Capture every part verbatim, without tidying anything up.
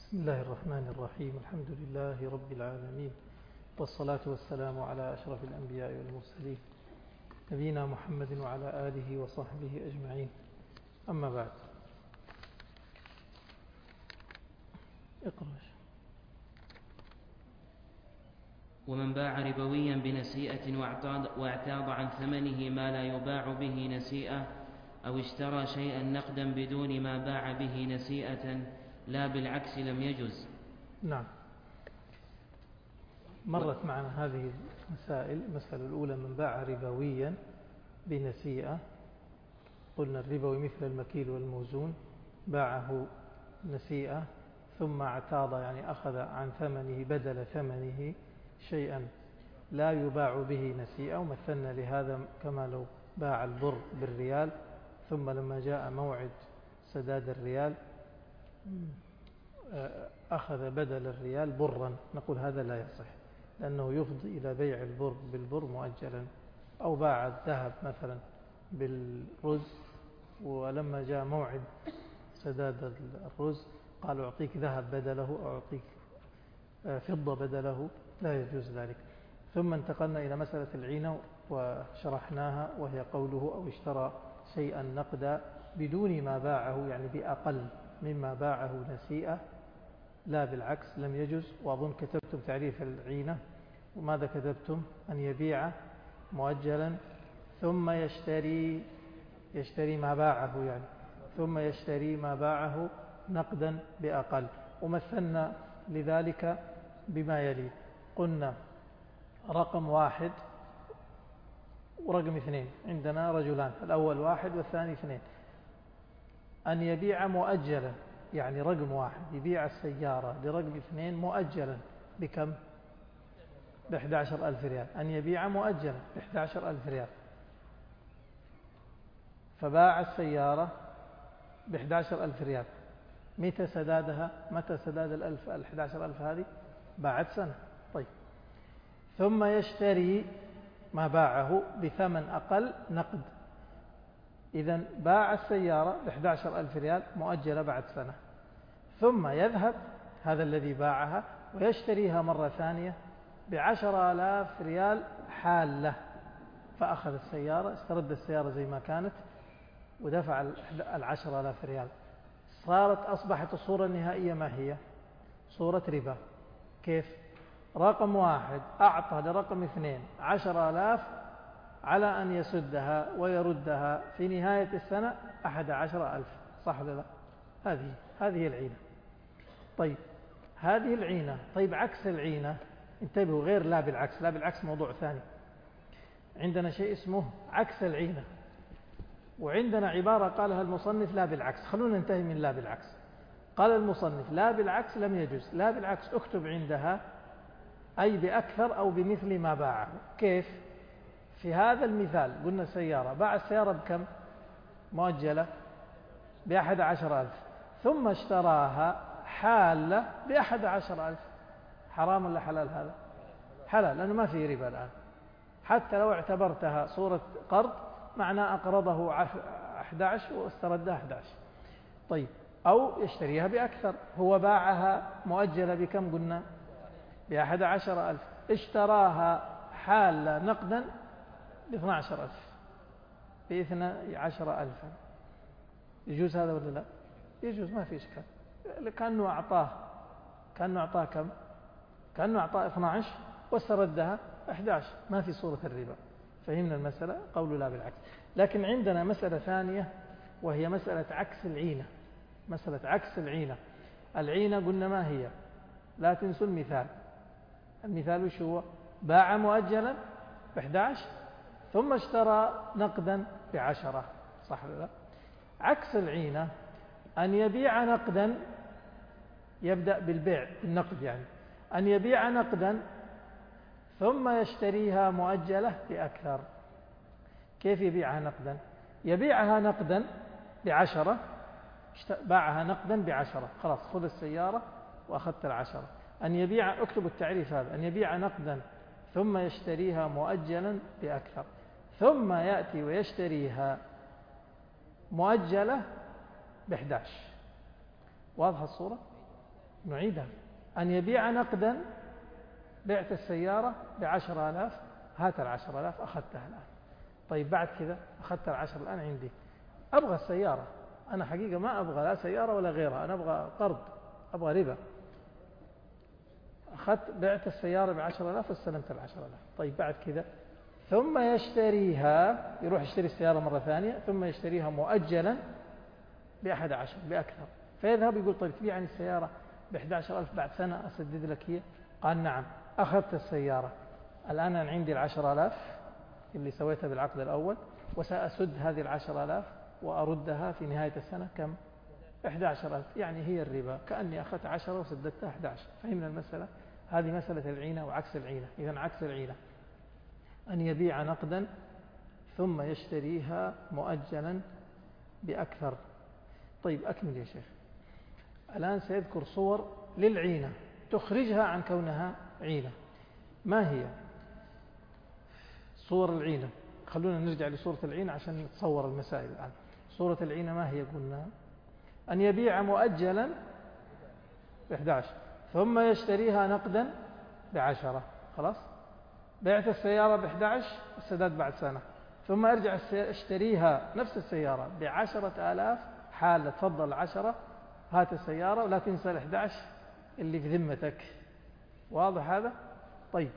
بسم الله الرحمن الرحيم. الحمد لله رب العالمين، والصلاة والسلام على أشرف الأنبياء والمرسلين نبينا محمد وعلى آله وصحبه أجمعين. أما بعد، اقرأ. ومن باع ربويا بنسيئة واعتاض عن ثمنه ما لا يباع به نسيئة، أو اشترى شيئا نقدا بدون ما باع به نسيئة لا بالعكس لم يجز. نعم، مرت معنا هذه المسائل. المسألة الأولى: من باع ربويا بنسيئة، قلنا الربوي مثل المكيل والموزون، باعه نسيئة ثم اعتاض، يعني أخذ عن ثمنه بدل ثمنه شيئا لا يباع به نسيئة، ومثلنا لهذا كما لو باع البر بالريال ثم لما جاء موعد سداد الريال أخذ بدل الريال برا، نقول هذا لا يصح لأنه يفضي إلى بيع البر بالبر مؤجلا. أو باع الذهب مثلا بالرز ولما جاء موعد سداد الرز قال أعطيك ذهب بدله أو أعطيك فضة بدله، لا يجوز ذلك. ثم انتقلنا إلى مسألة العينة وشرحناها، وهي قوله: أو اشترى شيئا نقدا بدون ما باعه، يعني بأقل مما باعه نسيئة لا بالعكس لم يجوز. وأظن كتبتم تعريف العينة، وماذا كتبتم؟ أن يبيع مؤجلا ثم يشتري يشتري ما باعه، يعني ثم يشتري ما باعه نقدا بأقل. ومثلنا لذلك بما يلي: قلنا رقم واحد ورقم اثنين، عندنا رجلان، الأول واحد والثاني اثنين. أن يبيع مؤجلا، يعني رقم واحد يبيع السيارة لرقم اثنين مؤجلا بكم؟ بإحدى عشر ألف ريال. أن يبيع مؤجلا بإحدى عشر ألف ريال، فباع السيارة بإحدى عشر ألف ريال. متى سدادها؟ متى سداد الألف الإحدى عشر ألف هذه؟ بعد سنة. طيب، ثم يشتري ما باعه بثمن أقل نقد. إذن باع السيارة بإحدى عشر ألف ريال مؤجلة بعد سنة، ثم يذهب هذا الذي باعها ويشتريها مرة ثانية بعشر آلاف ريال حالة، فأخذ السيارة، استرد السيارة زي ما كانت ودفع العشر آلاف ريال. صارت أصبحت الصورة النهائية ما هي؟ صورة ربا. كيف؟ رقم واحد أعطى لرقم اثنين عشر آلاف على أن يسدها ويردها في نهاية السنة أحد عشر ألف، صح ولا لا؟ هذه هذه العينة. طيب، هذه العينة. طيب، عكس العينة، انتبهوا، غير لا بالعكس. لا بالعكس موضوع ثاني. عندنا شيء اسمه عكس العينة، وعندنا عبارة قالها المصنف لا بالعكس. خلونا ننتهي من لا بالعكس. قال المصنف لا بالعكس لم يجوز. لا بالعكس اكتب عندها أي بأكثر أو بمثل ما باعه. كيف؟ في هذا المثال قلنا سيارة، باع السيارة بكم؟ مؤجلة بأحد عشر ألف، ثم اشتراها حالة بأحد عشر ألف. حرام ولا حلال هذا؟ حلال، لأنه ما فيه ربا الآن. حتى لو اعتبرتها صورة قرض، معناه أقرضه أحد عشر واستردها أحد عشر. طيب، أو يشتريها بأكثر. هو باعها مؤجلة بكم قلنا؟ بأحد عشر ألف، اشتراها حالة نقدا باثنى عشر ألف، باثنى عشر ألف. يجوز هذا ولا لا؟ يجوز، ما في إشكال. كأنه أعطاه كأنه أعطاه كم؟ كأنه أعطاه اثنى عشر واستردها أحد عشر، ما في صورة الربا. فهمنا المسألة؟ قول لا بالعكس. لكن عندنا مسألة ثانية، وهي مسألة عكس العينة. مسألة عكس العينة. العينة قلنا ما هي؟ لا تنسوا المثال. المثال وش هو؟ باع مؤجلا بإحدى عشر ثم اشترى نقدا بعشرة، صح ولا لا؟ عكس العينة أن يبيع نقدا، يبدأ بالبيع بالنقد، يعني أن يبيع نقدا ثم يشتريها مؤجلة بأكثر. كيف يبيعها نقدا؟ يبيعها نقدا بعشرة، باعها نقدا بعشرة، خلاص خذ السيارة وأخذت العشرة. أن يبيع، اكتب التعريف هذا: أن يبيع نقدا ثم يشتريها مؤجلا بأكثر، ثم يأتي ويشتريها مؤجلة بإحدى عشر. واضحة الصورة؟ نعيدها. أن يبيع نقدا، بعت السيارة بعشر آلاف، هات العشر آلاف أخذتها الآن. طيب بعد كذا أخذت العشر الآن عندي، أبغى السيارة، أنا حقيقة ما أبغى لا سيارة ولا غيرها، أنا أبغى قرض، أبغى ربا. أخذت بعت السيارة بعشر آلاف واستلمت العشر آلاف. طيب بعد كذا ثم يشتريها، يروح يشتري السيارة مرة ثانية، ثم يشتريها مؤجلا بأحد عشر بأكثر. فيذهب يقول طيب تبيعني السيارة بأحد عشر ألف بعد سنة أسدد لك هي؟ قال نعم. أخذت السيارة الآن أنا عندي العشر آلاف اللي سويتها بالعقد الأول، وسأسد هذه العشر آلاف وأردها في نهاية السنة كم؟ أحد عشر ألف. يعني هي الربا، كأني أخذت عشرة وسددتها أحد عشر. فهمنا المسألة؟ هذه مسألة العينة وعكس العينة. إذن عكس العينة أن يبيع نقدا ثم يشتريها مؤجلا بأكثر. طيب أكمل يا شيخ. الآن سيذكر صور للعينة تخرجها عن كونها عينة. ما هي صور العينة؟ خلونا نرجع لصورة العينة عشان نتصور المسائل الآن. صورة العينة ما هي؟ قلنا أن يبيع مؤجلا بإحدى عشر ثم يشتريها نقدا بعشرة. خلاص، بعت السيارة بإحدى عشر، السداد بعد سنة، ثم أرجع اشتريها نفس السيارة بعشرة آلاف حالة. تفضل عشرة، هات السيارة ولا تنسى الإحدى عشر اللي في ذمتك. واضح هذا؟ طيب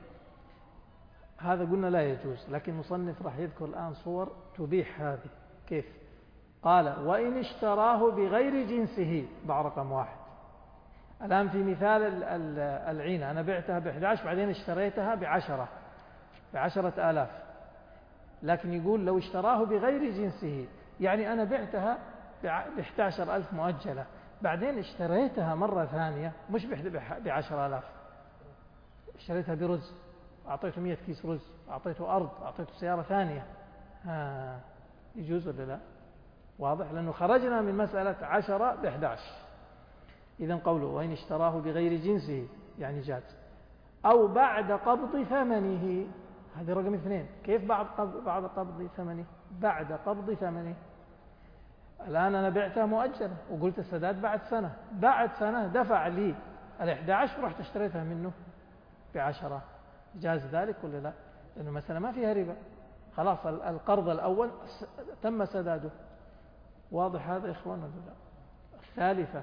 هذا قلنا لا يجوز، لكن المصنف راح يذكر الآن صور تبيح هذه. كيف؟ قال وإن اشتراه بغير جنسه. ضع رقم واحد. الآن في مثال العينة أنا بعتها بإحدى عشر بعدين اشتريتها بعشرة بعشرة آلاف، لكن يقول لو اشتراه بغير جنسه، يعني أنا بعتها بإحدى عشر ألف مؤجلة، بعدين اشتريتها مرة ثانية مش بعشر آلاف، اشتريتها برز، أعطيته مئة كيس رز، أعطيته أرض، أعطيته سيارة ثانية، ها يجوز ولا لا؟ واضح؟ لأنه خرجنا من مسألة عشرة بإحدى عشر. إذن قوله وإن اشتراه بغير جنسه يعني جاز. أو بعد قبض ثمنه، هذه رقم اثنين. كيف بعد قبض, بعد قبض ثمنه؟ بعد قبض ثمنه. الآن أنا بعتها مؤجلة وقلت السداد بعد سنة، بعد سنة دفع لي الإحدى عشر ورحت اشتريتها منه بعشرة. جاز ذلك ولا لا؟ لأنه مثلا ما فيها ربا، خلاص القرض الأول تم سداده. واضح هذا يا إخوان ولا لا؟ الثالثة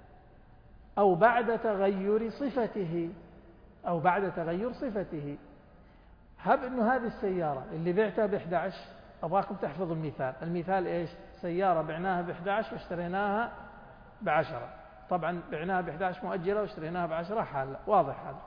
أو بعد تغير صفته، أو بعد تغير صفته. هب أنه هذه السيارة اللي بعتها بإحدى عشر، أبغاكم تحفظوا المثال. المثال إيش؟ سيارة بعناها بإحدى عشر واشتريناها بعشرة. طبعا بعناها بإحدى عشر مؤجلة واشتريناها بعشرة حالة. واضح هذا؟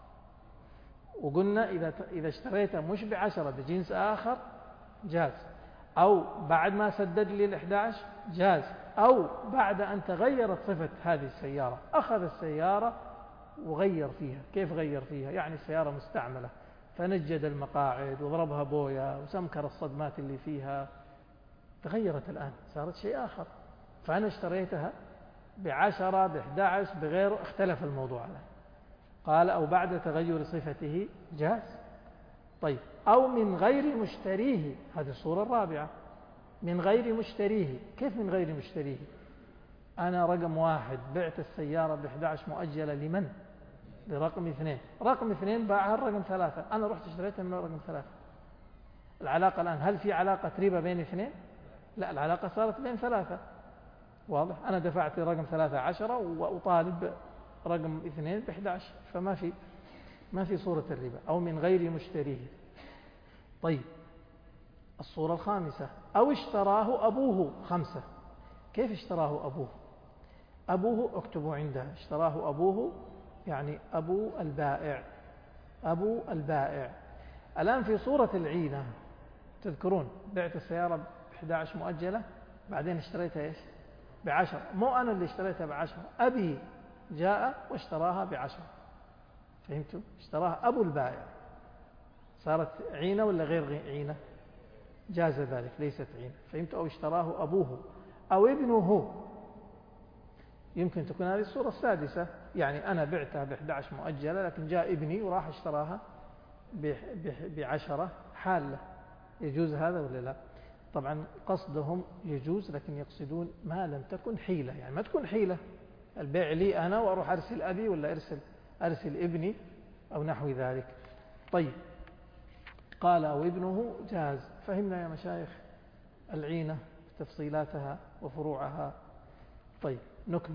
وقلنا إذا إذا اشتريتها مش بعشرة بجنس آخر جاز، أو بعد ما سدد لي الإحدى عشر جاز، أو بعد أن تغيرت صفة هذه السيارة، أخذ السيارة وغير فيها. كيف غير فيها؟ يعني السيارة مستعملة فنجد المقاعد وضربها بويا وسمكر الصدمات اللي فيها، تغيرت الآن صارت شيء آخر، فأنا اشتريتها بعشرة بإحدى عشر بغيره، اختلف الموضوع الآن. قال أو بعد تغير صفته جاز. طيب أو من غير مشتريه، هذه الصورة الرابعة. من غير مشتريه. كيف من غير مشتريه؟ أنا رقم واحد بعت السيارة بإحدى عشر مؤجلة لمن؟ لرقم اثنين. رقم اثنين باعها الرقم ثلاثة، أنا رحت اشتريتها من رقم ثلاثة. العلاقة الآن هل في علاقة ربا بين اثنين؟ لا، العلاقة صارت بين ثلاثة. واضح؟ أنا دفعت رقم ثلاثة عشرة وأطالب رقم اثنين بإحدى عشر، فما في ما في صورة الربا. أو من غير مشتريه. طيب الصورة الخامسة أو اشتراه أبوه. خمسة. كيف اشتراه أبوه؟ أبوه اكتبوا عندها، اشتراه أبوه يعني أبو البائع. أبو البائع. الآن في صورة العينة تذكرون بعت السيارة بإحدى عشر مؤجلة بعدين اشتريتها إيش؟ بعشر. مو أنا اللي اشتريتها بعشر، أبي جاء واشتراها بعشر. فهمتوا؟ اشتراها أبو البائع. صارت عينة ولا غير عينة؟ جاز ذلك، ليست عينة. فهمتوا؟ أو اشتراه أبوه أو ابنه. يمكن تكون هذه الصورة السادسة، يعني أنا بعتها بإحدى عشر مؤجلة لكن جاء ابني وراح اشتراها بعشرة حالة. يجوز هذا ولا لا؟ طبعا قصدهم يجوز، لكن يقصدون ما لم تكن حيلة، يعني ما تكون حيلة البيع لي أنا وأروح أرسل أبي ولا أرسل أرسل ابني أو نحو ذلك. طيب قال أو ابنه جاز. فهمنا يا مشايخ العينة تفصيلاتها وفروعها. طيب نكمل.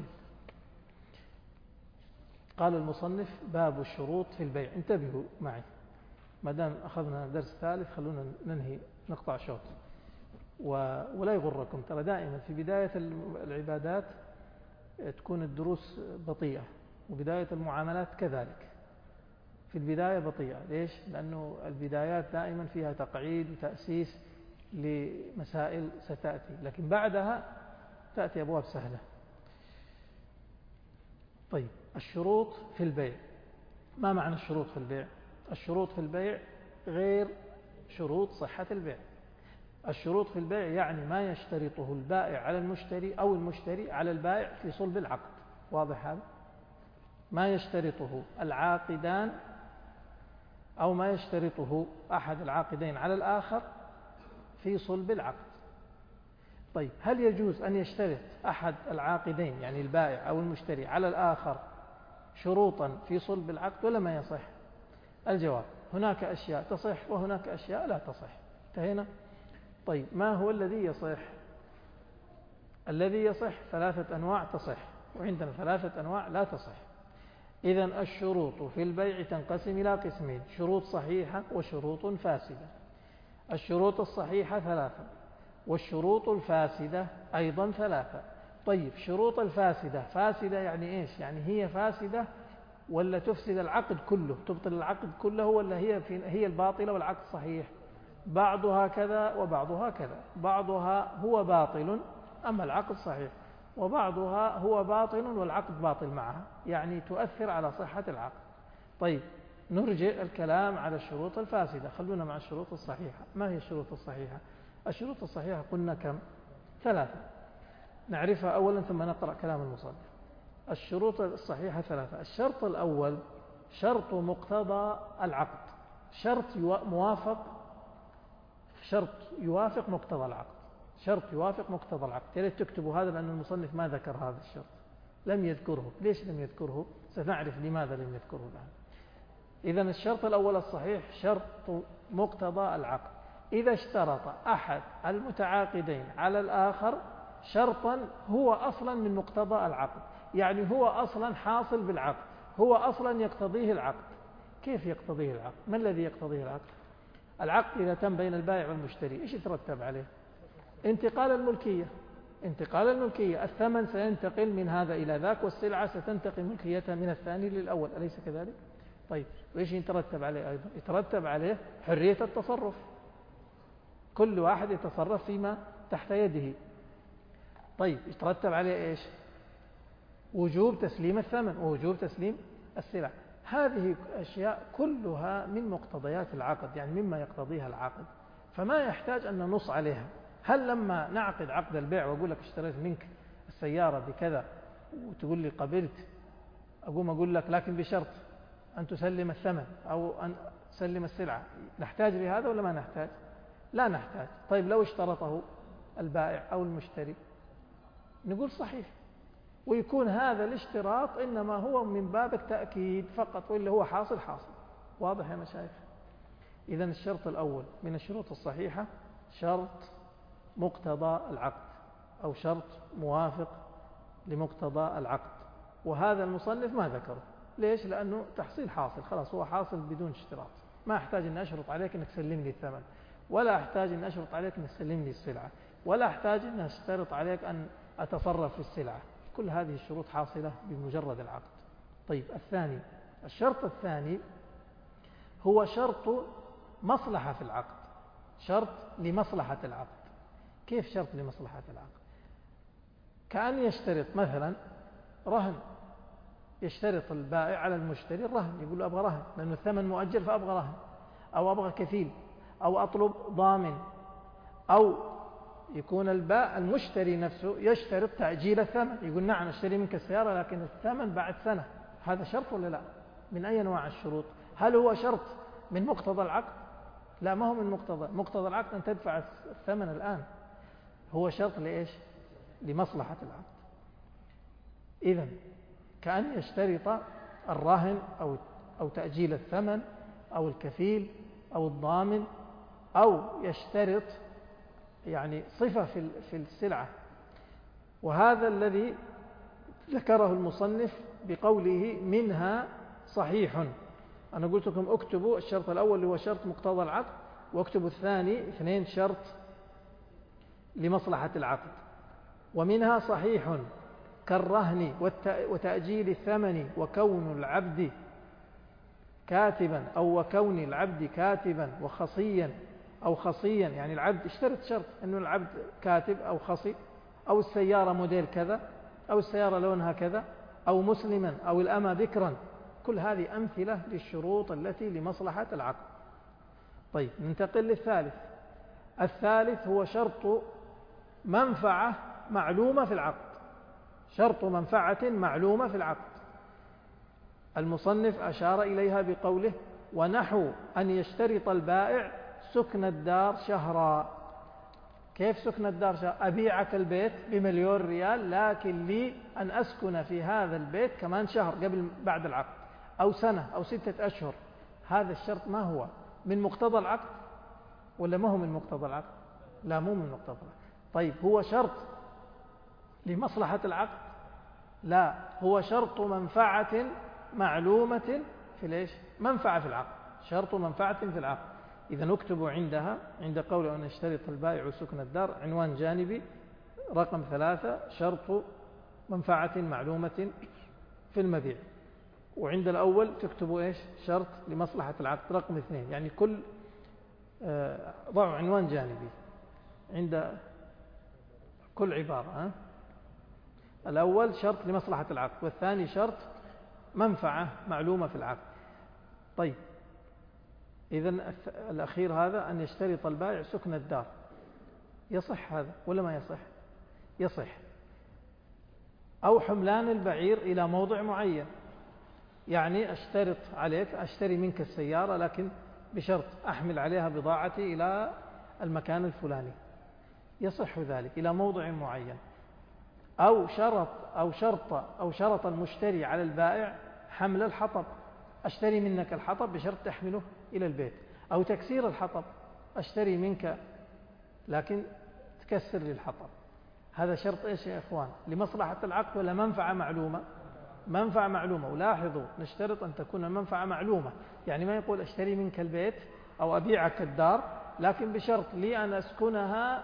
قال المصنف باب الشروط في البيع. انتبهوا معي ما دام أخذنا درس ثالث خلونا ننهي نقطع شوط. ولا يغركم ترى دائما في بداية العبادات تكون الدروس بطيئة وبداية المعاملات كذلك في البداية بطيئة. ليش؟ لأنه البدايات دائما فيها تقعيد وتأسيس لمسائل ستأتي، لكن بعدها تأتي أبواب سهلة. طيب الشروط في البيع. ما معنى الشروط في البيع؟ الشروط في البيع غير شروط صحة البيع. الشروط في البيع يعني ما يشترطه البائع على المشتري أو المشتري على البائع في صلب العقد. واضح هذا؟ ما يشترطه العاقدان أو ما يشترطه أحد العاقدين على الآخر في صلب العقد. طيب هل يجوز أن يشترط أحد العاقدين يعني البائع أو المشتري على الآخر شروطا في صلب العقد ولا ما يصح؟ الجواب هناك أشياء تصح وهناك أشياء لا تصح. انتهينا؟ طيب ما هو الذي يصح؟ الذي يصح ثلاثة أنواع تصح وعندنا ثلاثة أنواع لا تصح. إذن الشروط في البيع تنقسم إلى قسمين: شروط صحيحة وشروط فاسدة. الشروط الصحيحة ثلاثة والشروط الفاسدة أيضا ثلاثة. طيب شروط الفاسدة فاسدة يعني إيش؟ يعني هي فاسدة ولا تفسد العقد كله، تبطل العقد كله، ولا هي في هي الباطلة والعقد صحيح؟ بعضها كذا وبعضها كذا. بعضها هو باطل أما العقد صحيح، وبعضها هو باطل والعقد باطل معها، يعني تؤثر على صحة العقد. طيب نرجع الكلام على الشروط الفاسدة. خلونا مع الشروط الصحيحة. ما هي الشروط الصحيحة؟ الشروط الصحيحة قلنا كم؟ ثلاثة. نعرفها أولا ثم نقرأ كلام المصنف. الشروط الصحيحة ثلاثة. الشرط الأول شرط مقتضى العقد، شرط موافق شرط يوافق مقتضى العقد شرط يوافق مقتضى العقد. يا ريت تكتبوا هذا لأن المصنف ما ذكر هذا الشرط، لم يذكره. ليش لم يذكره؟ سنعرف لماذا لم يذكره الآن. إذن الشرط الأول الصحيح شرط مقتضى العقد. إذا اشترط أحد المتعاقدين على الآخر شرطا هو أصلا من مقتضى العقد، يعني هو أصلا حاصل بالعقد، هو أصلا يقتضيه العقد. كيف يقتضيه العقد؟ ما الذي يقتضيه العقد؟ العقد إذا تم بين البائع والمشتري إيش يترتب عليه؟ انتقال الملكية. انتقال الملكية، الثمن سينتقل من هذا إلى ذاك والسلعة ستنتقل ملكيتها من الثاني للأول، أليس كذلك؟ طيب وإيش يترتب عليه أيضا؟ يترتب عليه حرية التصرف، كل واحد يتصرف فيما تحت يده. طيب يترتب عليه إيش؟ وجوب تسليم الثمن ووجوب تسليم السلع. هذه أشياء كلها من مقتضيات العقد، يعني مما يقتضيها العقد، فما يحتاج أن ننص عليها. هل لما نعقد عقد البيع وأقول لك اشتريت منك السيارة بكذا وتقول لي قبلت، أقوم أقول لك لكن بشرط أن تسلم الثمن أو أن تسلم السلعة، نحتاج لهذا ولا ما نحتاج؟ لا نحتاج. طيب لو اشترطه البائع أو المشتري نقول صحيح، ويكون هذا الاشتراط إنما هو من باب التأكيد فقط، واللي هو حاصل حاصل. واضح يا مشايخ؟ إذن الشرط الأول من الشروط الصحيحة شرط مقتضى العقد أو شرط موافق لمقتضى العقد، وهذا المصنف ما ذكره. ليش؟ لأنه تحصيل حاصل، خلاص هو حاصل بدون اشتراط. ما أحتاج أن أشرط عليك أنك تسلم لي الثمن، ولا أحتاج أن أشرط عليك أنك تسلم لي السلعة، ولا أحتاج أن أشترط عليك أن أتصرف في السلعة. كل هذه الشروط حاصلة بمجرد العقد. طيب الثاني، الشرط الثاني هو شرط مصلحة في العقد، شرط لمصلحة العقد. كيف شرط لمصلحة العقد؟ كأن يشترط مثلا رهن، يشترط البائع على المشتري الرهن، يقول له أبغى رهن لأنه الثمن مؤجل فأبغى رهن، أو أبغى كفيل، أو أطلب ضامن، أو يكون البائع المشتري نفسه يشترط تعجيل الثمن، يقول نعم اشتري منك السيارة لكن الثمن بعد سنة. هذا شرط ولا لا؟ من أي أنواع الشروط؟ هل هو شرط من مقتضى العقد؟ لا، ما هو من مقتضى مقتضى العقد أن تدفع الثمن الآن، هو شرط لإيش؟ لمصلحة العقد. إذن كأن يشترط الرهن أو أو تأجيل الثمن أو الكفيل أو الضامن، أو يشترط يعني صفة في السلعة. وهذا الذي ذكره المصنف بقوله منها صحيح. أنا قلت لكم اكتبوا الشرط الأول اللي هو شرط مقتضى العقد، واكتبوا الثاني اثنين شرط لمصلحة العقد. ومنها صحيح كالرهن وتأجيل الثمن وكون العبد كاتبا أو وكون العبد كاتبا وخصيا أو خصيا، يعني العبد اشترط شرط أنه العبد كاتب أو خصي، أو السيارة موديل كذا، أو السيارة لونها كذا، أو مسلما، أو الأمة بكرا. كل هذه أمثلة للشروط التي لمصلحة العقد. طيب ننتقل للثالث. الثالث هو شرط منفعة معلومة في العقد. شرط منفعة معلومة في العقد. المصنف أشار إليها بقوله ونحو أن يشترط البائع سكن الدار شهرا. كيف سكن الدار شهرا؟ أبيعك البيت بمليون ريال، لكن لي أن أسكن في هذا البيت كمان شهر قبل بعد العقد، أو سنة أو ستة أشهر. هذا الشرط ما هو من مقتضى العقد ولا ما هو من مقتضى العقد؟ لا، مو من مقتضى العقد. طيب هو شرط لمصلحة العقد؟ لا، هو شرط منفعة معلومة في ليش؟ منفعة في العقد. شرط منفعة في العقد. إذا نكتب عندها عند قول أن يشترط البائع سكن الدار عنوان جانبي رقم ثلاثة شرط منفعة معلومة في المبيع. وعند الأول تكتبوا إيش؟ شرط لمصلحة العقد رقم اثنين. يعني كل ضعوا عنوان جانبي عند كل عبارة. ها؟ الأول شرط لمصلحة العقد، والثاني شرط منفعة معلومة في العقد. طيب إذن الأخير هذا أن يشترط البائع سكن الدار، يصح هذا ولا ما يصح؟ يصح. أو حملان البعير إلى موضع معين، يعني أشترط عليك أشتري منك السيارة لكن بشرط أحمل عليها بضاعتي إلى المكان الفلاني، يصح ذلك إلى موضع معين. أو شرط أو شرط أو شرط المشتري على البائع حمل الحطب، أشتري منك الحطب بشرط تحمله إلى البيت. أو تكسير الحطب، أشتري منك لكن تكسر لي الحطب. هذا شرط إيش يا إخوان؟ لمصلحة العقد ولا منفعة معلومة؟ منفعة معلومة. ولاحظوا نشترط أن تكون المنفعة معلومة، يعني ما يقول أشتري منك البيت أو أبيعك الدار لكن بشرط لي أن أسكنها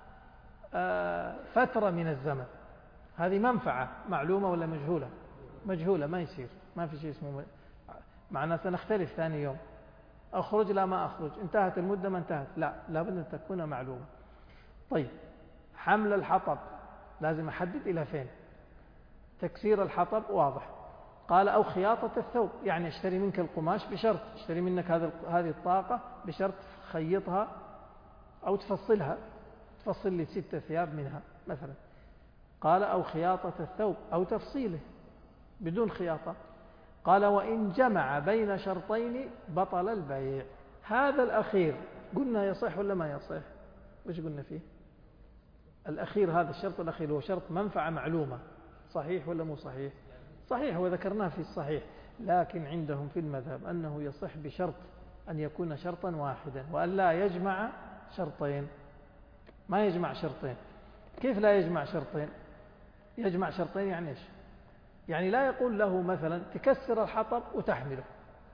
فترة من الزمن. هذه منفعة معلومة ولا مجهولة؟ مجهولة، ما يصير، ما في شيء اسمه معنا سنختلف ثاني يوم، أخرج لا ما أخرج، انتهت المدة ما انتهت، لا، لابد أن تكون معلومة. طيب حمل الحطب لازم أحدد إلى فين. تكسير الحطب واضح. قال أو خياطة الثوب، يعني اشتري منك القماش بشرط اشتري منك هذه الطاقة بشرط خيطها أو تفصلها، تفصل لي ستة ثياب منها مثلا. قال أو خياطة الثوب أو تفصيله بدون خياطة. قال وإن جمع بين شرطين بطل البيع. هذا الأخير قلنا يصح ولا ما يصح؟ وش قلنا فيه؟ الأخير هذا الشرط الأخير هو شرط منفعة معلومة، صحيح ولا مو صحيح؟ صحيح، وذكرناه في الصحيح. لكن عندهم في المذهب أنه يصح بشرط أن يكون شرطا واحدا وأن لا يجمع شرطين. ما يجمع شرطين. كيف لا يجمع شرطين؟ يجمع شرطين يعني إيش؟ يعني لا يقول له مثلا تكسر الحطب وتحمله،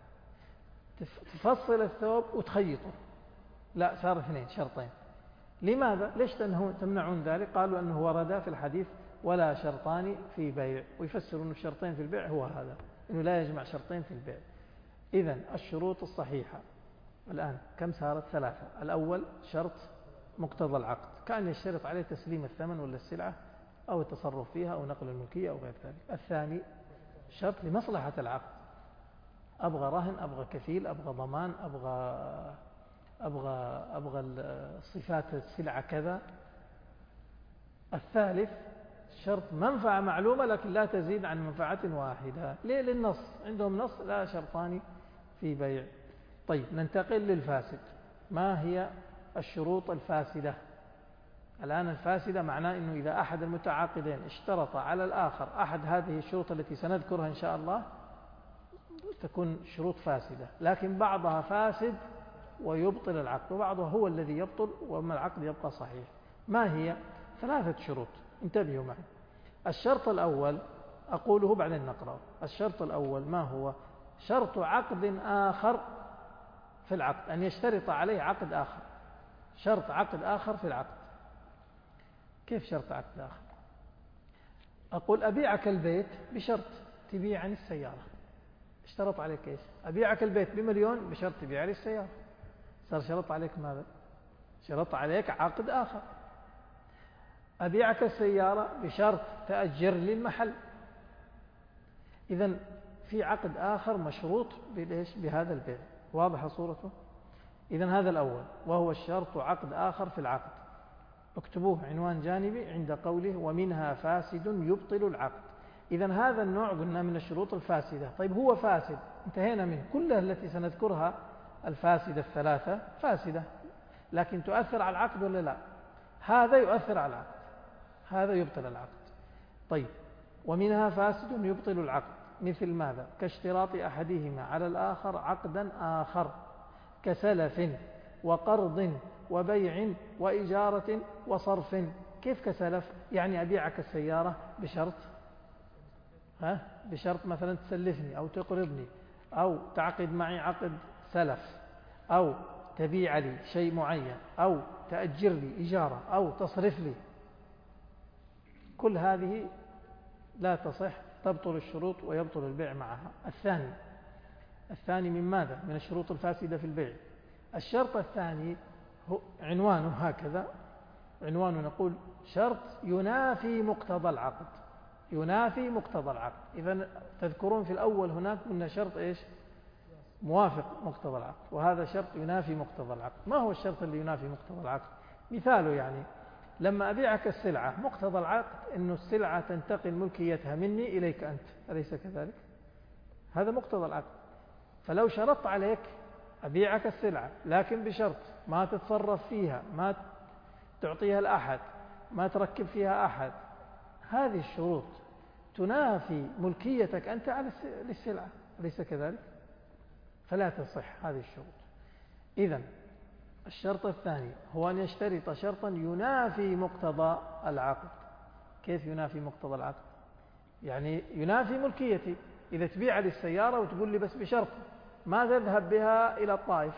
تفصل الثوب وتخيطه، لا، صار اثنين شرطين. لماذا؟ ليش تمنعون ذلك؟ قالوا أنه ورد في الحديث ولا شرطان في بيع، ويفسرون الشرطين في البيع هو هذا، أنه لا يجمع شرطين في البيع. إذن الشروط الصحيحة الآن كم صارت؟ ثلاثة. الأول شرط مقتضى العقد، كان يشترط عليه تسليم الثمن ولا السلعة أو التصرف فيها أو نقل الملكية أو غير ذلك. الثاني شرط لمصلحة العقد، أبغى رهن، أبغى كفيل، أبغى ضمان، أبغى أبغى أبغى صفات السلعة كذا. الثالث شرط منفعة معلومة لكن لا تزيد عن منفعة واحدة. ليه؟ للنص، عندهم نص لا شرطان في بيع. طيب ننتقل للفاسد. ما هي الشروط الفاسدة؟ الآن الفاسدة معناه أنه إذا أحد المتعاقدين اشترط على الآخر أحد هذه الشروط التي سنذكرها إن شاء الله تكون شروط فاسدة، لكن بعضها فاسد ويبطل العقد، وبعضها هو الذي يبطل وأما العقد يبقى صحيح. ما هي؟ ثلاثة شروط، انتبهوا معي. الشرط الأول أقوله بعدين نقرأه. الشرط الأول ما هو؟ شرط عقد آخر في العقد، أن يشترط عليه عقد آخر، شرط عقد آخر في العقد. كيف شرط عقد آخر؟ أقول أبيعك البيت بشرط تبيعني السيارة، اشترط عليك إيش؟ أبيعك البيت بمليون بشرط تبيع لي السيارة، صار شرط عليك ماذا؟ شرط عليك عقد آخر. أبيعك السيارة بشرط تأجر لي المحل. إذن في عقد آخر مشروط بهذا البيع. واضحة صورته؟ إذن هذا الأول وهو الشرط عقد آخر في العقد. اكتبوه عنوان جانبي عند قوله ومنها فاسد يبطل العقد. إذن هذا النوع قلنا من الشروط الفاسدة. طيب هو فاسد، انتهينا منه، كلها التي سنذكرها الفاسدة الثلاثة فاسدة، لكن تؤثر على العقد ولا لا؟ هذا يؤثر على العقد، هذا يبطل العقد. طيب ومنها فاسد يبطل العقد مثل ماذا؟ كاشتراط أحدهما على الآخر عقدا آخر كسلف وقرض وبيع وإجارة وصرف. كيف كسلف؟ يعني أبيعك السيارة بشرط ها بشرط مثلا تسلفني أو تقرضني أو تعقد معي عقد سلف أو تبيع لي شيء معين أو تأجر لي إجارة أو تصرف لي. كل هذه لا تصح، تبطل الشروط ويبطل البيع معها. الثاني الثاني من ماذا؟ من الشروط الفاسدة في البيع. الشرط الثاني هو عنوانه هكذا، عنوانه نقول شرط ينافي مقتضى العقد، ينافي مقتضى العقد. إذن تذكرون في الأول هناك قلنا شرط إيش؟ موافق مقتضى العقد، وهذا شرط ينافي مقتضى العقد. ما هو الشرط اللي ينافي مقتضى العقد؟ مثاله يعني لما أبيعك السلعة، مقتضى العقد أن السلعة تنتقل ملكيتها مني إليك أنت، أليس كذلك؟ هذا مقتضى العقد. فلو شرطت عليك أبيعك السلعة لكن بشرط ما تتصرف فيها، ما تعطيها لأحد، ما تركب فيها أحد، هذه الشروط تنافي ملكيتك أنت على السلعة، أليس كذلك؟ فلا تصح هذه الشروط. إذن الشرط الثاني هو أن يشترط شرطا ينافي مقتضى العقد. كيف ينافي مقتضى العقد؟ يعني ينافي ملكيتي. إذا تبيع لي السيارة وتقول لي بس بشرط ما تذهب بها إلى الطائف،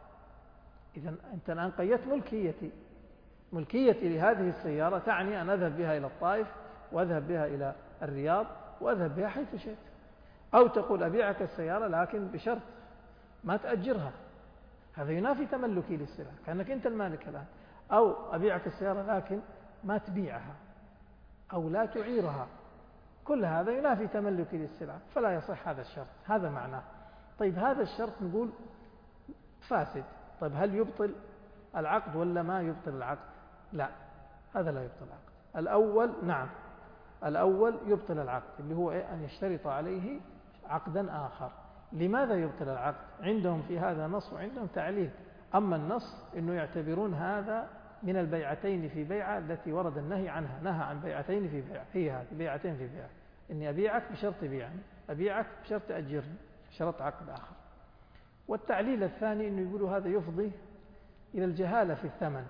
إذن أنت الآن قيدت ملكيتي، ملكيتي لهذه السيارة تعني أن أذهب بها إلى الطائف وأذهب بها إلى الرياض وأذهب بها حيث شئت. أو تقول أبيعك السيارة لكن بشرط ما تأجرها، هذا ينافي تملكي للسلعة كأنك أنت المالك الآن. أو أبيعك السيارة لكن ما تبيعها أو لا تعيرها، كل هذا ينافي تملكي للسلعة، فلا يصح هذا الشرط. هذا معناه. طيب هذا الشرط نقول فاسد. طيب هل يبطل العقد ولا ما يبطل العقد؟ لا، هذا لا يبطل العقد. الأول نعم، الأول يبطل العقد اللي هو إيه؟ أن يشترط عليه عقدا آخر. لماذا يبطل العقد؟ عندهم في هذا نص وعندهم تعليل. أما النص إنه يعتبرون هذا من البيعتين في بيعة التي ورد النهي عنها، نهى عن بيعتين في بيعة، هي هذه بيعتين في بيعة، إني أبيعك بشرط بيعني، أبيعك بشرط تأجرني، شرط عقد آخر. والتعليل الثاني إنه يقولوا هذا يفضي إلى الجهالة في الثمن،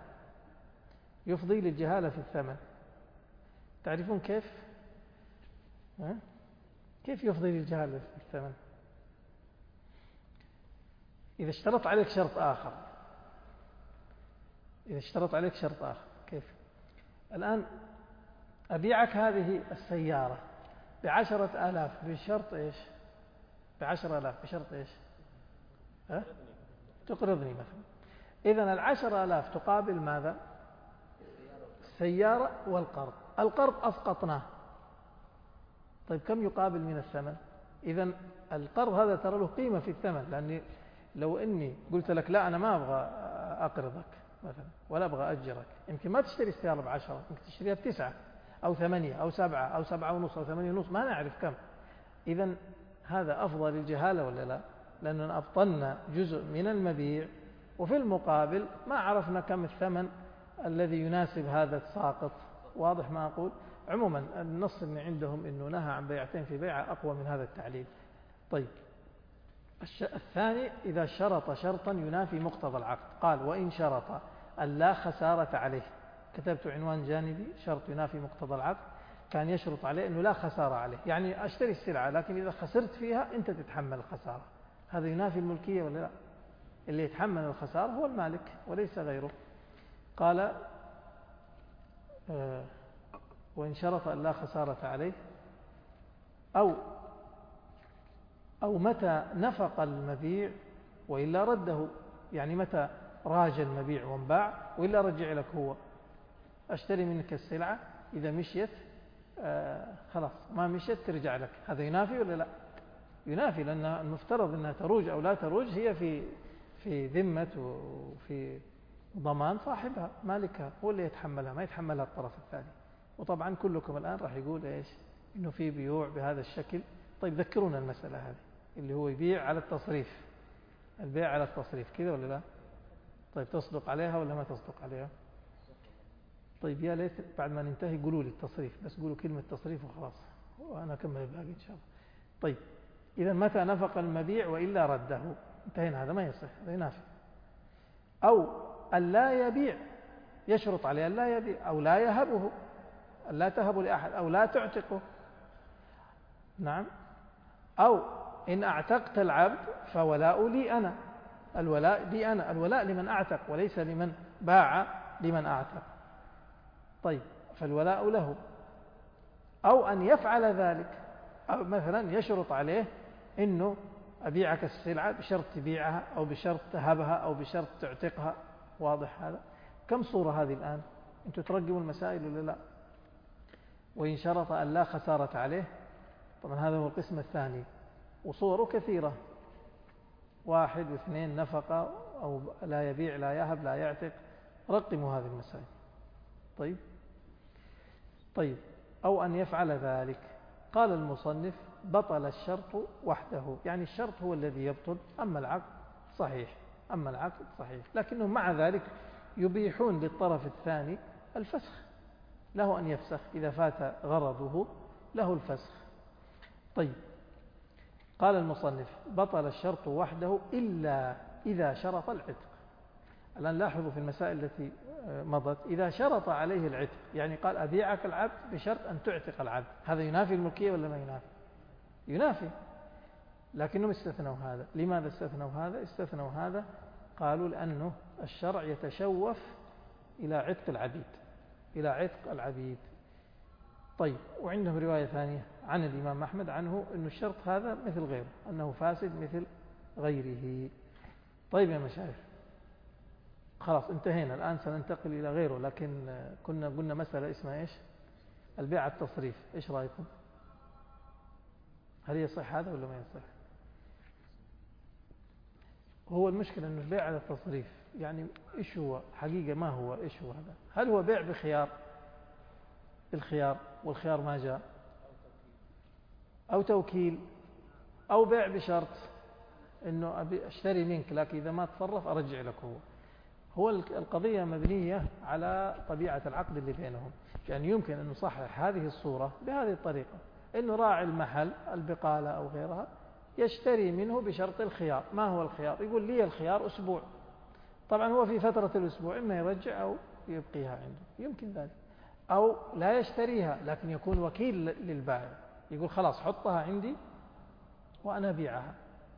يفضي للجهالة في الثمن. تعرفون كيف؟ ها؟ كيف يفضي للجهالة في الثمن؟ إذا اشترط عليك شرط آخر، إذا اشترط عليك شرط آخر كيف؟ الآن أبيعك هذه السيارة بعشرة آلاف بشرط إيش؟ بعشرة آلاف بشرط إيش؟ ها؟ تقرضني مثلا. إذن العشرة آلاف تقابل ماذا؟ السيارة والقرض. القرض أسقطناه، طيب كم يقابل من الثمن؟ إذن القرض هذا ترى له قيمة في الثمن، لأني لو إني قلت لك لا أنا ما أبغى أقرضك مثلا ولا أبغى أجرك، يمكن ما تشتري السيارة بعشرة، يمكن تشتريها بتسعة أو ثمانية أو سبعة أو سبعة ونص أو ثمانية ونص، ما نعرف كم. إذن هذا أفضل للجهالة ولا لا؟ لأننا أبطلنا جزء من المبيع وفي المقابل ما عرفنا كم الثمن الذي يناسب هذا الساقط. واضح ما أقول؟ عموما النص اللي عندهم أنه نهى عن بيعتين في بيعة أقوى من هذا التعليل. طيب الثاني إذا شرط شرطا ينافي مقتضى العقد، قال وإن شرط أن لا خسارة عليه، كتبت عنوان جانبي شرط ينافي مقتضى العقد، كان يشرط عليه أنه لا خسارة عليه، يعني أشتري السلعة لكن إذا خسرت فيها أنت تتحمل الخسارة. هذا ينافي الملكية ولا لا؟ اللي يتحمل الخسارة هو المالك وليس غيره. قال آه وإن شرط أن لا خسارة عليه أو أو متى نفق المبيع وإلا رده، يعني متى راج المبيع وانباع وإلا رجع لك هو. أشتري منك السلعة إذا مشيت آه خلاص ما مشيت ترجع لك، هذا ينافي ولا لا؟ ينافي، لأن المفترض أنها تروج أو لا تروج هي في في ذمة وفي ضمان صاحبها مالكها، هو اللي يتحملها ما يتحملها الطرف الثاني. وطبعا كلكم الآن راح يقول إيش إنه في بيوع بهذا الشكل. طيب ذكرونا المسألة هذه اللي هو يبيع على التصريف، البيع على التصريف كذا ولا لا؟ طيب تصدق عليها ولا ما تصدق عليها؟ طيب يا ليت بعد ما ننتهي قولوا لي التصريف، بس قولوا كلمة تصريف وخلاص وأنا أكمل الباقي إن شاء الله. طيب إذا متى نفق المبيع وإلا رده، انتهينا، هذا ما يصح، هذا ينافي. أو أن لا يبيع، يشرط عليه أن لا يبيع أو لا يهبه، أن لا تهب لأحد أو لا تعتقه. نعم. أو إن أعتقت العبد فولاء لي أنا، الولاء لي أنا، الولاء لمن أعتق وليس لمن باع لمن أعتق. طيب فالولاء له. أو أن يفعل ذلك، أو مثلا يشرط عليه إنه أبيعك السلعة بشرط تبيعها أو بشرط تهبها أو بشرط تعتقها. واضح هذا؟ كم صورة هذه الآن؟ أنتم ترقبوا المسائل ولا لا؟ وإن شرط أن لا خسارة عليه، طبعا هذا هو القسم الثاني، وصوره كثيرة، واحد واثنين نفقة أو لا يبيع لا يهب لا يعتق. رقموا هذه المسائل. طيب طيب أو أن يفعل ذلك. قال المصنف بطل الشرط وحده، يعني الشرط هو الذي يبطل، أما العقد صحيح، أما العقد صحيح، لكنهم مع ذلك يبيحون للطرف الثاني الفسخ، له أن يفسخ إذا فات غرضه، له الفسخ. طيب قال المصنف بطل الشرط وحده إلا إذا شرط العتق. الآن لاحظوا في المسائل التي مضت، إذا شرط عليه العتق، يعني قال أبيعك العبد بشرط أن تعتق العبد، هذا ينافي الملكية ولا ما ينافي؟ ينافي، لكنهم استثنوا هذا. لماذا استثنوا هذا؟ استثنوا هذا قالوا لأنه الشرع يتشوف إلى عتق العبيد، إلى عتق العبيد. طيب وعندهم رواية ثانية عن الإمام أحمد عنه أن الشرط هذا مثل غيره، أنه فاسد مثل غيره. طيب يا مشايخ خلاص انتهينا، الآن سننتقل إلى غيره، لكن كنا قلنا مسألة اسمها إيش؟ البيع التصريف. إيش رأيكم؟ هل يصح هذا ولا ما يصح؟ هو المشكلة أنه البيع على التصريف يعني إيش هو حقيقة؟ ما هو إيش هو هذا؟ هل هو بيع بخيار، الخيار والخيار ما جاء، أو توكيل، أو بيع بشرط أنه أبي أشتري منك لكن إذا ما تصرف أرجع لك هو. هو القضية مبنية على طبيعة العقد اللي بينهم، يعني يمكن أن نصحح هذه الصورة بهذه الطريقة، أنه راعي المحل البقالة أو غيرها يشتري منه بشرط الخيار. ما هو الخيار؟ يقول لي الخيار أسبوع، طبعا هو في فترة الأسبوع إما يرجع أو يبقيها عنده، يمكن ذلك. أو لا يشتريها لكن يكون وكيل للبائع، يقول خلاص حطها عندي وأنا أبيعها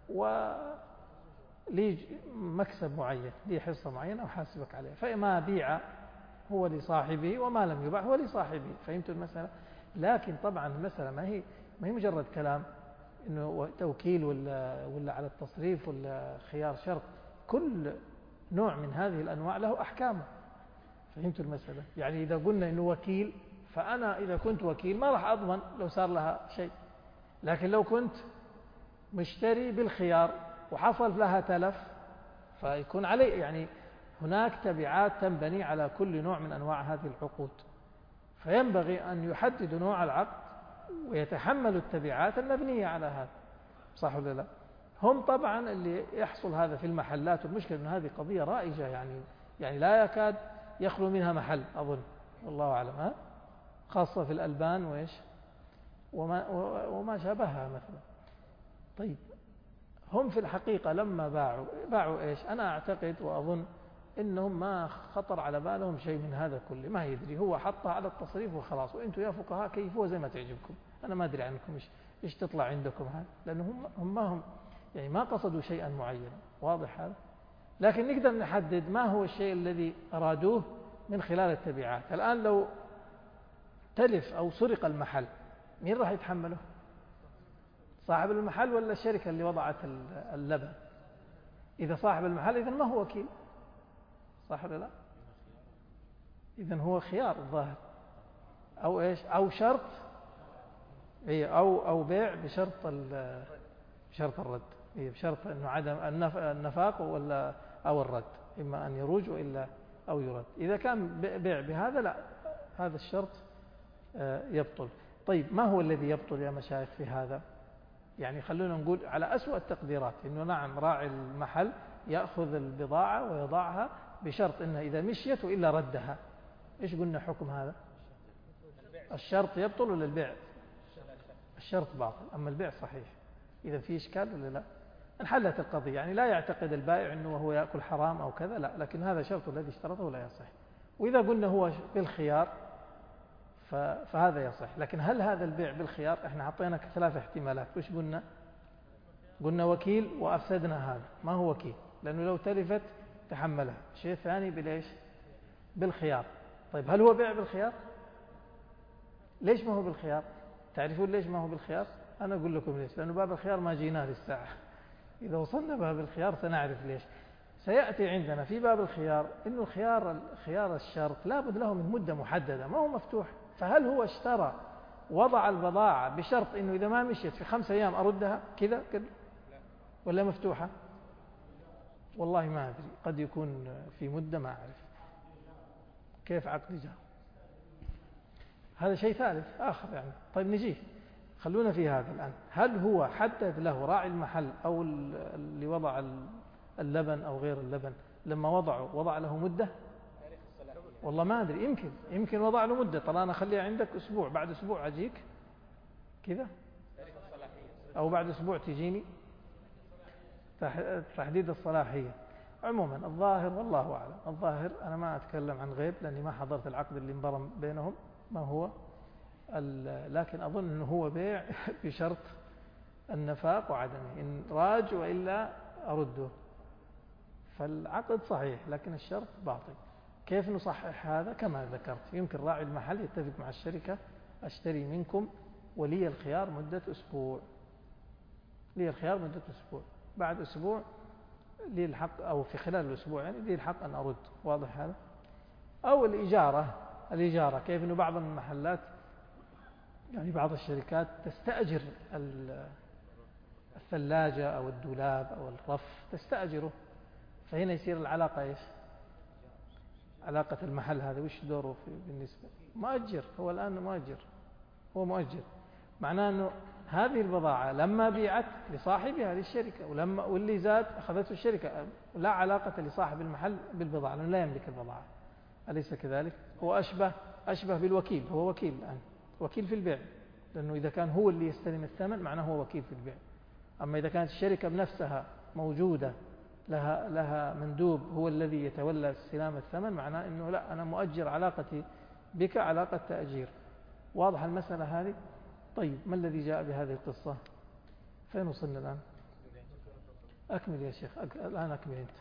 ولي مكسب معين، لي حصة معينة أحاسبك عليها، فما بيع هو لصاحبه وما لم يباع هو لصاحبه. فهمت المسألة؟ لكن طبعا المسألة ما هي ما هي مجرد كلام إنه توكيل ولا ولا على التصريف ولا خيار شرط، كل نوع من هذه الأنواع له أحكامه. فهمت المسألة؟ يعني إذا قلنا إنه وكيل، فأنا إذا كنت وكيل ما راح أضمن لو صار لها شيء، لكن لو كنت مشتري بالخيار وحصل لها تلف فيكون علي، يعني هناك تبعات تنبني على كل نوع من أنواع هذه العقود، فينبغي أن يحددوا نوع العقد ويتحملوا التبعات المبنية على هذا. صح ولا لا؟ هم طبعا اللي يحصل هذا في المحلات، والمشكلة أن هذه قضية رائجة، يعني يعني لا يكاد يخلو منها محل أظن، والله أعلم، ها؟ خاصة في الألبان وإيش وما, وما شابهها مثلا. طيب هم في الحقيقة لما باعوا باعوا إيش؟ أنا أعتقد وأظن إنهم ما خطر على بالهم شيء من هذا كله، ما يدري، هو حطها على التصريف وخلاص، وإنتوا يا فقهاء كيفوها زي ما تعجبكم، أنا ما أدري عنكم إيش إيش تطلع عندكم هذا، لأنهم هم ما هم يعني ما قصدوا شيئا معينا، واضح هذا؟ لكن نقدر نحدد ما هو الشيء الذي أرادوه من خلال التبعات. الآن لو تلف أو سرق المحل مين راح يتحمله؟ صاحب المحل ولا الشركة اللي وضعت اللبن؟ إذا صاحب المحل إذن ما هو وكيل، صح ولا لا؟ إذن هو خيار الظاهر، أو إيش؟ أو شرط، أو أو بيع بشرط بشرط الرد، بشرط إنه عدم النفاق ولا أو الرد، إما أن يروج وإلا أو يرد. إذا كان بيع بهذا لا، هذا الشرط يبطل. طيب ما هو الذي يبطل يا مشايخ في هذا؟ يعني خلونا نقول على أسوأ التقديرات إنه نعم راعي المحل يأخذ البضاعة ويضعها بشرط إنها إذا مشيت وإلا ردها. إيش قلنا حكم هذا؟ الشرط يبطل ولا البيع؟ الشرط باطل، أما البيع صحيح. إذا في إشكال ولا لا؟ انحلت القضية، يعني لا يعتقد البائع أنه هو يأكل حرام أو كذا، لا، لكن هذا شرط الذي اشترطه لا يصح. وإذا قلنا هو بالخيار فهذا يصح. لكن هل هذا البيع بالخيار؟ احنا حطينا ثلاث احتمالات، وش قلنا؟ قلنا وكيل وأفسدنا هذا، ما هو وكيل لأنه لو تلفت تحملها. الشيء الثاني بالإيش؟ بالخيار. طيب هل هو بيع بالخيار؟ ليش ما هو بالخيار؟ تعرفون ليش ما هو بالخيار؟ أنا أقول لكم ليش، لأنه باب الخيار ما جيناه للساعة، إذا وصلنا باب الخيار سنعرف ليش. سيأتي عندنا في باب الخيار إنه الخيار خيار الشرط لابد له من مدة محددة، ما هو مفتوح. فهل هو اشترى وضع البضاعة بشرط إنه إذا ما مشيت في خمسة أيام أردها كذا كذا، ولا مفتوحة؟ والله ما أدري، قد يكون في مدة ما أعرف كيف عقد جاء. هذا شيء ثالث آخر يعني. طيب نجيه، خلونا في هذا الآن. هل هو حدد له راعي المحل أو اللي وضع اللبن أو غير اللبن لما وضعه وضع له مدة؟ والله ما أدري، يمكن يمكن وضع له مدة. طال أنا أخليها عندك أسبوع، بعد أسبوع أجيك كذا، أو بعد أسبوع تجيني. تحديد الصلاحية عموما الظاهر والله أعلم، الظاهر أنا ما أتكلم عن غيب لأني ما حضرت العقد اللي انبرم بينهم ما هو، لكن أظن أنه هو بيع بشرط النفاق وعدمه، إن راج وإلا أرده. فالعقد صحيح لكن الشرط باطل. كيف نصحح هذا؟ كما ذكرت، يمكن راعي المحل يتفق مع الشركة أشتري منكم ولي الخيار مدة أسبوع، لي الخيار مدة أسبوع، بعد أسبوع لي الحق، أو في خلال الأسبوع يعني لي الحق أن أرد. واضح هذا؟ أو الإجارة. الإجارة كيف أنه بعض المحلات يعني بعض الشركات تستأجر الثلاجة أو الدولاب أو الرف تستأجره، فهنا يصير العلاقة إيش؟ علاقة المحل هذا وش دوره في بالنسبة؟ مؤجر، هو الآن مؤجر، هو مؤجر، معناه أنه هذه البضاعة لما بيعت لصاحبها للشركة، ولما واللي زاد أخذته الشركة، لا علاقة لصاحب المحل بالبضاعة لأنه لا يملك البضاعة، أليس كذلك؟ هو أشبه أشبه بالوكيل، هو وكيل الآن، وكيل في البيع، لأنه إذا كان هو اللي يستلم الثمن معناه هو وكيل في البيع. أما إذا كانت الشركة بنفسها موجودة لها لها مندوب هو الذي يتولى استلام الثمن، معناه أنه لا، أنا مؤجر، علاقتي بك علاقة تأجير. واضح المسألة هذه؟ طيب ما الذي جاء بهذه القصة؟ فين وصلنا الآن؟ أكمل يا شيخ، الآن أكمل أنت.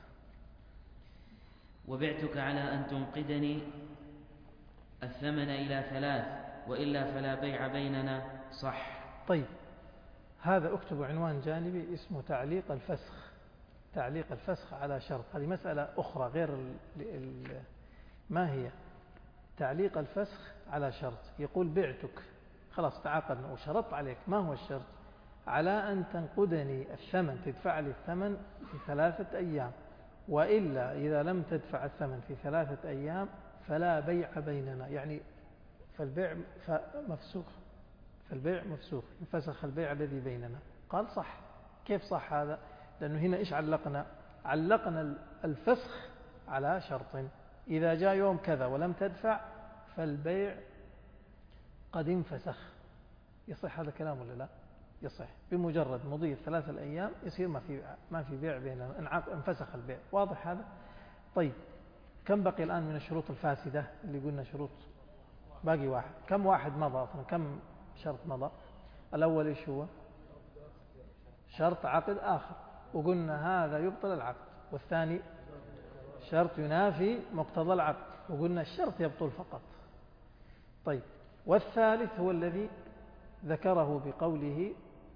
وبعتك على أن تنقدني الثمن إلى ثلاث وإلا فلا بيع بيننا، صح. طيب هذا اكتب عنوان جانبي اسمه تعليق الفسخ. تعليق الفسخ على شرط، هذه مسألة أخرى غير ال ال ما هي تعليق الفسخ على شرط. يقول بعتك، خلاص تعاقدنا وشرط عليك، ما هو الشرط؟ على أن تنقدني الثمن، تدفع لي الثمن في ثلاثة أيام، وإلا إذا لم تدفع الثمن في ثلاثة أيام فلا بيع بيننا، يعني فالبيع مفسوخ، فالبيع مفسوخ، انفسخ البيع الذي بيننا. قال صح. كيف صح هذا؟ لأنه هنا إيش علقنا؟ علقنا الفسخ على شرط. إذا جاء يوم كذا ولم تدفع فالبيع قد انفسخ. يصح هذا الكلام ولا لا؟ يصح. بمجرد مضي ثلاثة الأيام يصير ما في ما في بيع بينهم، انفسخ البيع. واضح هذا؟ طيب كم بقي الآن من الشروط الفاسدة اللي قلنا شروط؟ باقي واحد. كم واحد مضى أصلا؟ كم شرط مضى؟ الأول إيش هو؟ شرط عقد آخر، وقلنا هذا يبطل العقد. والثاني شرط ينافي مقتضى العقد، وقلنا الشرط يبطل فقط. طيب والثالث هو الذي ذكره بقوله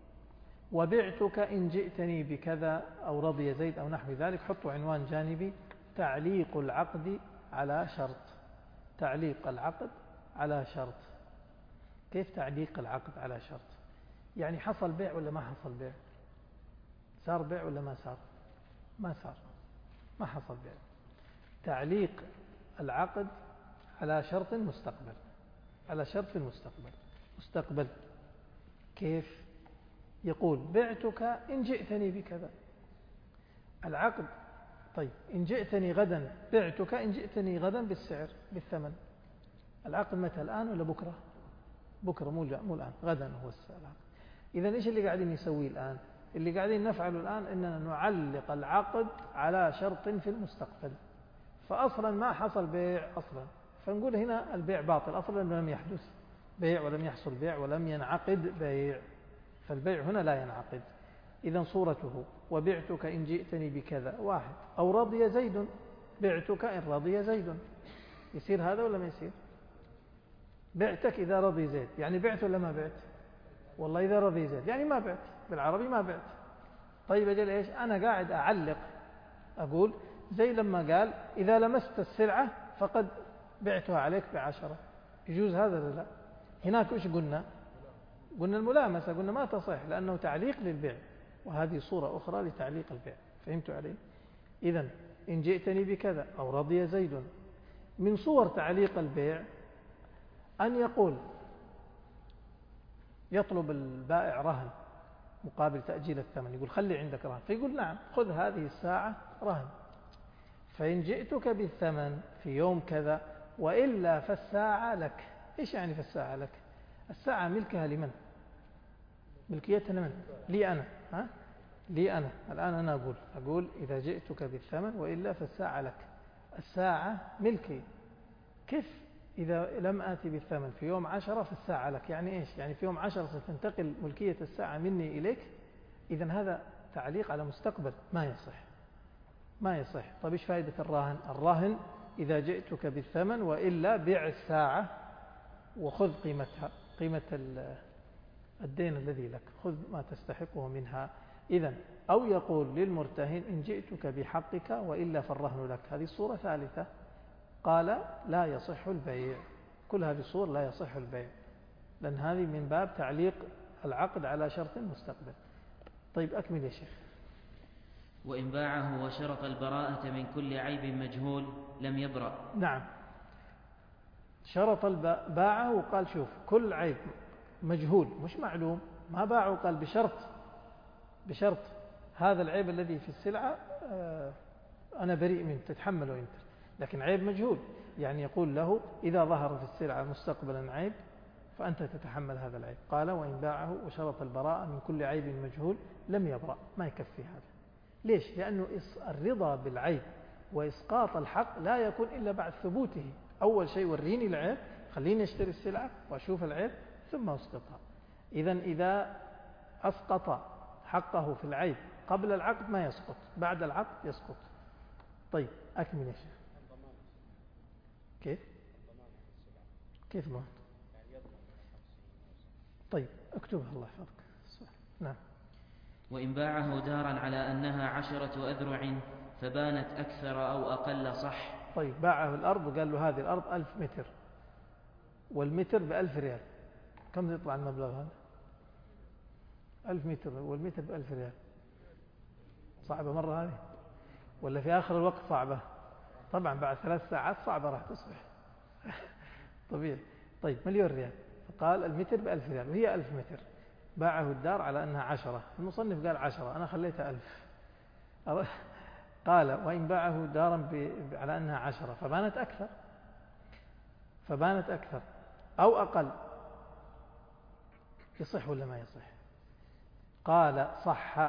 وبعتك إن جئتني بكذا أو رضي زيد أو نحو ذلك. حطوا عنوان جانبي: تعليق العقد على شرط. تعليق العقد على شرط. كيف تعليق العقد على شرط؟ يعني حصل بيع ولا ما حصل بيع؟ صار بيع ولا ما صار؟ ما صار، ما حصل بيع. تعليق العقد على شرط مستقبل، على شرط في المستقبل. مستقبل كيف؟ يقول بعتك إن جئتني بكذا. العقد طيب إن جئتني غدا، بعتك إن جئتني غدا بالسعر بالثمن. العقد متى؟ الآن ولا بكرة؟ بكرة، مو مو الآن، غدا هو العقد. إذا إيش اللي قاعدين نسويه الآن؟ اللي قاعدين نفعله الآن إننا نعلق العقد على شرط في المستقبل، فأصلا ما حصل بيع أصلا، فنقول هنا البيع باطل أصلا، لم يحدث بيع ولم يحصل بيع ولم ينعقد بيع، فالبيع هنا لا ينعقد. إذا صورته وبعتك إن جئتني بكذا واحد، أو رضي زيد، بعتك إن رضي زيد. يصير هذا ولا ما يصير؟ بعتك إذا رضي زيد، يعني بعت ولا ما بعت؟ والله إذا رضي زيد يعني ما بعت، بالعربي ما بعت. طيب أجل إيش؟ أنا قاعد أعلق، أقول زي لما قال إذا لمست السلعة فقد بعتها عليك بعشرة. يجوز هذا ولا لا؟ هناك إيش قلنا؟ قلنا الملامسة، قلنا ما تصح لأنه تعليق للبيع، وهذه صورة أخرى لتعليق البيع. فهمتوا علي؟ إذن إن جئتني بكذا أو رضي زيد. من صور تعليق البيع أن يقول يطلب البائع رهن مقابل تأجيل الثمن، يقول خلي عندك رهن، فيقول نعم خذ هذه الساعة رهن، فإن جئتك بالثمن في يوم كذا وإلا فالساعة لك. إيش يعني فالساعة لك؟ الساعة ملكها لمن؟ ملكيتها لمن؟ لي أنا. ها؟ لي أنا. الآن أنا أقول أقول إذا جئتك بالثمن وإلا فالساعة لك. الساعة ملكي. كيف إذا لم آتي بالثمن في يوم عشرة فالساعة لك؟ يعني إيش؟ يعني في يوم عشرة ستنتقل ملكية الساعة مني إليك؟ إذن هذا تعليق على مستقبل، ما يصح، ما يصح. طيب إيش فائدة الراهن؟ الراهن إذا جئتك بالثمن وإلا بيع الساعة وخذ قيمتها، قيمة الدين الذي لك، خذ ما تستحقه منها. إذن أو يقول للمرتهن إن جئتك بحقك وإلا فالرهن لك. هذه صورة ثالثة. قال لا يصح البيع. كل هذه الصور لا يصح البيع، لأن هذه من باب تعليق العقد على شرط مستقبل. طيب أكمل يا شيخ. وإن باعه وشرط البراءة من كل عيب مجهول لم يبرأ. نعم، شرط باعه وقال شوف كل عيب مجهول مش معلوم، ما باعه قال بشرط بشرط هذا العيب الذي في السلعة أنا بريء منه تتحمله أنت، لكن عيب مجهول يعني يقول له إذا ظهر في السلعة مستقبلا عيب فأنت تتحمل هذا العيب. قال وإن باعه وشرط البراءة من كل عيب مجهول لم يبرأ. ما يكفي هذا. ليش؟ لأنه الرضا بالعيب وإسقاط الحق لا يكون إلا بعد ثبوته. أول شيء وريني العيب، خليني أشتري السلعة وأشوف العيب ثم أسقطها. إذن إذا أسقط حقه في العيب قبل العقد ما يسقط، بعد العقد يسقط. طيب أكمل يا شيخ. كيف؟ كيف ضمان؟ طيب اكتبها الله يحفظك. نعم. وإن باعه دارا على أنها عشرة أذرع فبانت أكثر أو أقل صح. طيب باعه الأرض وقال له هذه الأرض ألف متر والمتر بألف ريال، كم يطلع المبلغ هذا؟ ألف متر والمتر بألف ريال. صعبة مرة هذه ولا في آخر الوقت صعبة؟ طبعا بعد ثلاث ساعات صعبة راح تصبح طبيعي. طيب مليون ريال، فقال المتر بألف ريال وهي ألف متر. باعه الدار على أنها عشرة، المصنف قال عشرة أنا خليتها ألف. قال وإن باعه دارا ب... على أنها عشرة فبانت أكثر فبانت أكثر أو أقل، يصح ولا ما يصح؟ قال صح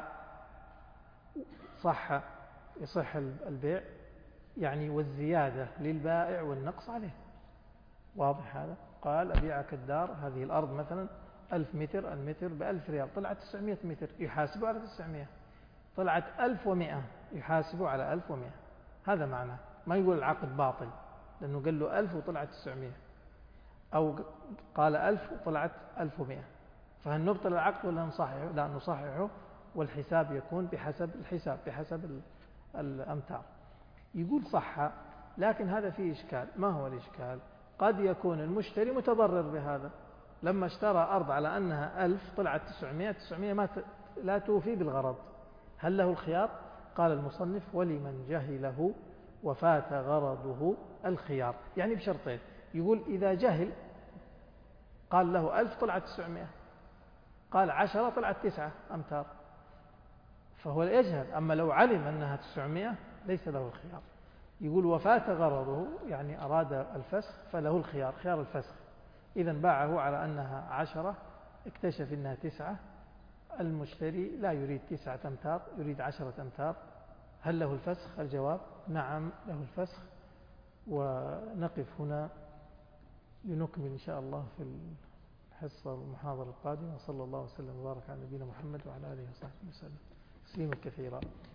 صح يصح البيع يعني، والزيادة للبائع والنقص عليه. واضح هذا؟ قال أبيعك الدار، هذه الأرض مثلا ألف متر، المتر بألف ريال، طلعت تسعمائة متر يحاسبه على تسعمائة، طلعت ألف ومائة يحاسبه على ألف ومائة. هذا معناه، ما يقول العقد باطل لأنه قال له ألف وطلعت تسعمائة، أو قال ألف وطلعت ألف ومائة، فهل نبطل العقد ولا نصححه؟ لا، نصححه، والحساب يكون بحسب الحساب بحسب الأمتار. يقول صح، لكن هذا فيه إشكال. ما هو الإشكال؟ قد يكون المشتري متضرر بهذا، لما اشترى أرض على أنها ألف طلعت تسعمائة، تسعمائة ما ت... لا توفي بالغرض، هل له الخيار؟ قال المصنف ولمن جهله وفات غرضه الخيار، يعني بشرطين. يقول إذا جهل قال له ألف طلعت تسعمائة، قال عشرة طلعت تسعة أمتار، فهو يجهل. أما لو علم أنها تسعمائة ليس له الخيار. يقول وفات غرضه يعني أراد الفسخ فله الخيار، خيار الفسخ. إذا باعه على أنها عشرة، اكتشف أنها تسعة، المشتري لا يريد تسعة أمتار، يريد عشرة أمتار، هل له الفسخ؟ الجواب نعم له الفسخ. ونقف هنا لنكمل إن شاء الله في الحصة المحاضرة القادمة. صلى الله وسلم وبارك على نبينا محمد وعلى آله وصحبه وسلم تسليما كثيرا.